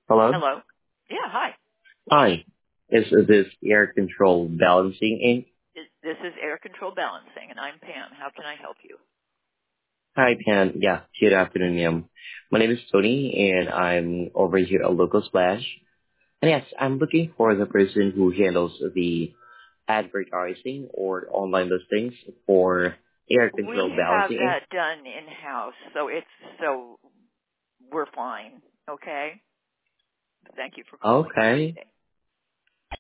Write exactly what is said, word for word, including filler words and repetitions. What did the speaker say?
Hello? Hello? Yeah, hi. Hi. Is this Air Control Balancing Inc? Is- This is Air Control Balancing, and I'm Pam. How can I help you? Hi, Pan. Yeah, good afternoon, ma'am. My name is Tony, and I'm over here at Local Splash. And yes, I'm looking for the person who handles the advertising or online listings for Air Control We have Balancing that done in-house, so it's so we're fine. Okay? Thank you for Inc. calling. Okay.